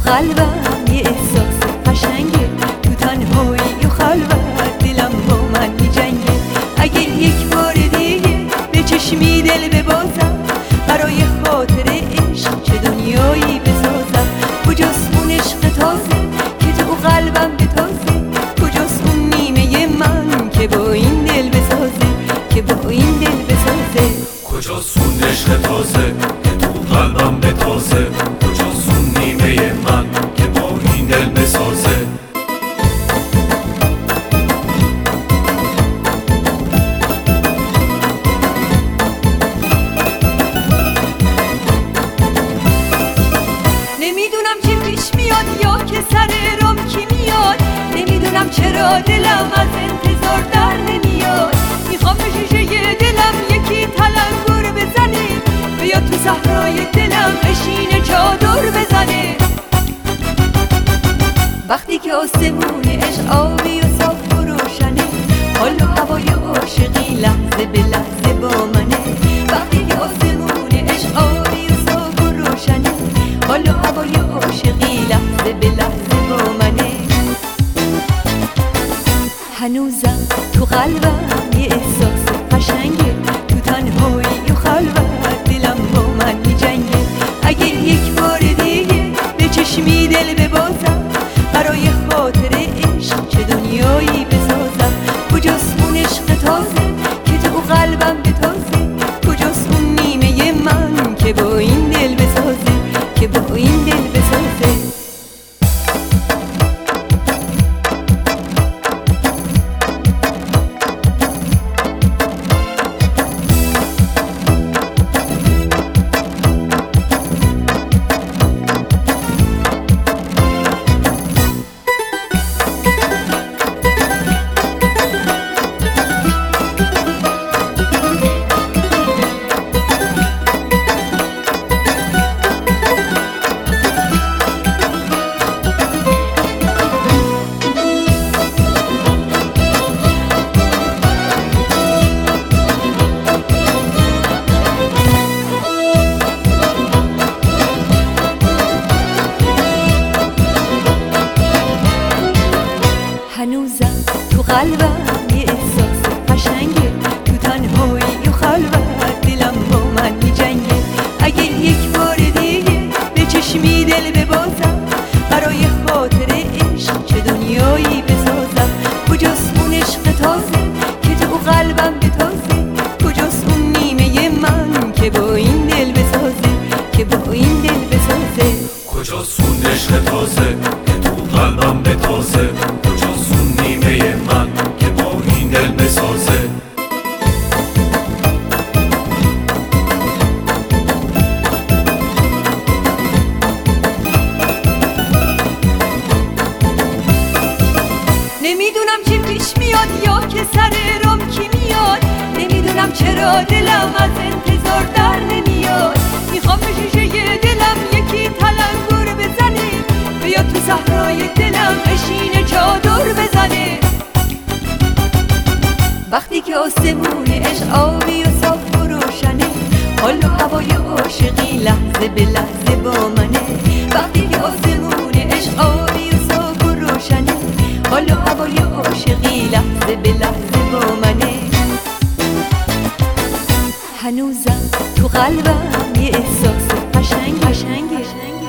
قلبم یه احساس قشنگه، تو تنهایی و خلوت دلم با من میجنگه. اگه یک بار دیگه به چشمی دل ببازم، برای خاطر عشق چه دنیایی بسازم. کجاست اون عشق تازه که تو قلبم بتازه؟ کجاست اون نیمه من که با این دل بسازه، که با این دل بسازه؟ کجاست اون عشق تازه که تو قلبم بتازه؟ کجاست اون نیمه من که با این دل بسازه؟ نمیدونم چی پیش میاد یا که سر رام کی میاد. نمیدونم چرا دلم از انتظار در نمیاد. میخوام به شیشه دلم یکی تلنگر بزنه، بیاد تو صحرای دلم بشینه چادر بزنه. وقتی که آسمون عشق آبی و صاف و روشنه، حال و هوای عاشقی لحظه به لحظه با منه. وقتی که آسمون عشق آبی و صاف و روشنه، حال و هوای عاشقی لحظه به لحظه با منه. هنوزم تو قلبم یه احساس قشنگه، تو تنهایی و خلوت دلم با من میجنگه. اگه یک بار دیگه به چشمی دل ببازم، برای خاطر عشق چه دنیایی بسازم. کجاست اون عشق تازه که تو قلبم بتازه؟ کجاست اون نیمه من که با این دل بسازه، که با این دل بسازه؟ هنوزم تو قلبم یه احساس قشنگه، تو تنهایی و خلوت دلم با من میجنگه. اگه یک بار دیگه به چشمی دل ببازم، برای خاطر عشق چه دنیایی بسازم. کجاست اون عشق تازه که تو قلبم بتازه؟ کجاست اون نیمه من که با این دل بسازه، که با این دل بسازه؟ کجاست اون عشق تازه که تو قلبم بتازه؟ کجاست اون نیمه من که با این دل بسازه؟ نمیدونم چی پیش میاد یا که سر رام کی میاد. نمیدونم چرا دلم از انتظار در نمیاد. میخوام به شیشه دلم یکی تلنگر بزنه، بیاد تو صحرای دلم بشینه چادر بزنه. وقتی که آسمون عشق آبی و صاف و روشنه، حال و هوای عاشقی لحظه به لحظه با منه. وقتی که آسمون عشق آبی و صاف و روشنه، حال و هوای عاشقی لحظه به لحظه با منه. هنوزم تو قلبم یه احساس قشنگه.